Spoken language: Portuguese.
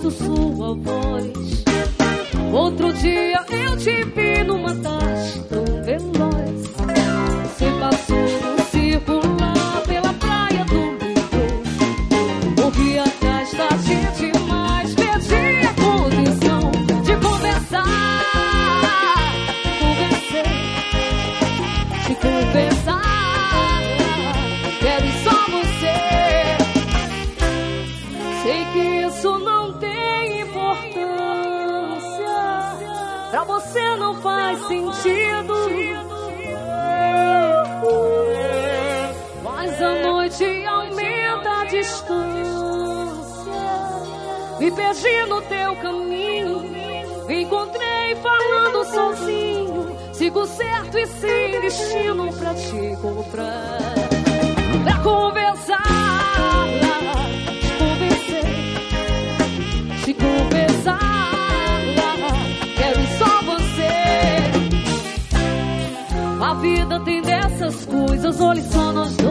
ouço sua voz. Outro dia eu te vi numa tarde tão veloz. Você passou no circular pela praia do metrô. Corri atrás da gente, mas perdi a condição de conversar. De conversar. Quero só você. Sei que isso não tem importância. Pra você não faz sentido. Mas a noite aumenta a distância. Me perdi no teu caminho. Me encontrei falando sozinho. Sigo certo e sem destino pra te encontrar. Pra conversar. Te conversar. Quero só você. A vida tem dessas coisas, olhe só nós dois.